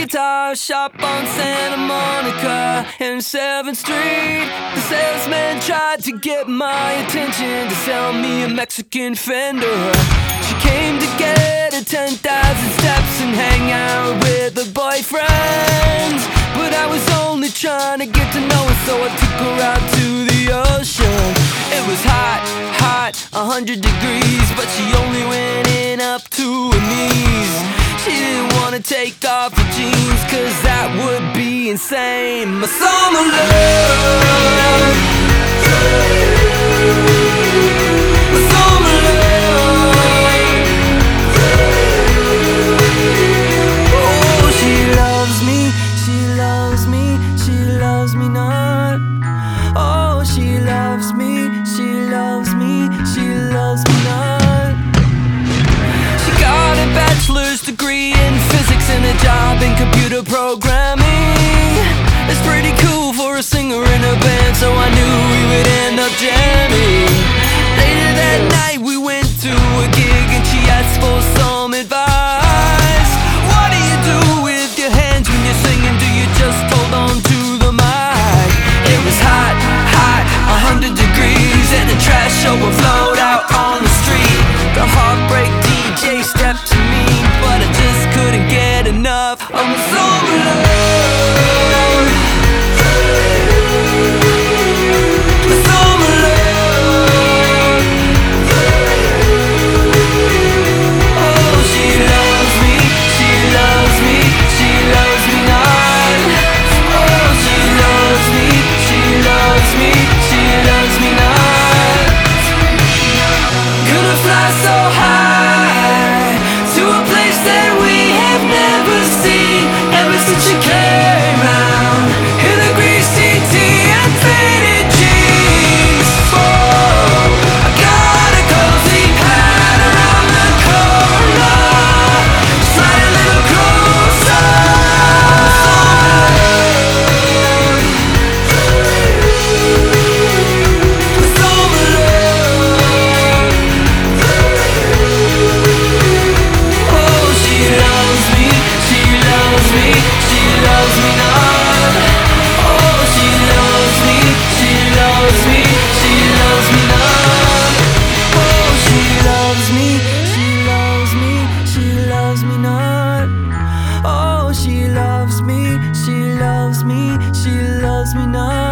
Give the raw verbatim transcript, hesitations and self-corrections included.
guitar shop on Santa Monica and seventh Street. The salesman tried to get my attention to sell me a Mexican Fender. She came to get her ten thousand steps and hang out with her boyfriends, but I was only trying to get to know her, so I took her out to the ocean. It was hot, hot, a hundred degrees, but she only went in up to her knees. She didn't wanna take off her jeans, cause that would be insane. My summer love, my summer love. Oh, she loves me, she loves me, she loves me not. Oh, she loves me, she loves me, she loves me not. She got a bachelor's degree in physics and a job in computer programming. It's pretty cool for a singer in a band, so I knew we would end up jamming. Later that night we went to a gig and she asked for some advice. What do you do with your hands when you're singing? Do you just hold on to the mic? It was hot, hot, a hundred degrees, and the trash overflowed out on the street. The heartbreak D J stepped to me, but I just couldn't get enough of my summer love. My summer love. Oh, she loves me, she loves me, she loves me not. Oh, she loves me, she loves me, she loves me not. Couldn't fly so high to a place that we have never seen ever since she came round in a greasy tee and faded jeans. Oh, I got a cozy hat around the corner, slide a little closer. My summer love. Oh, she loves me, she loves me, she loves me not. Oh, she loves me, she loves me, she loves me not. Oh, she loves me, she loves me, she loves me not. Oh, she loves me, she loves me, she loves me not.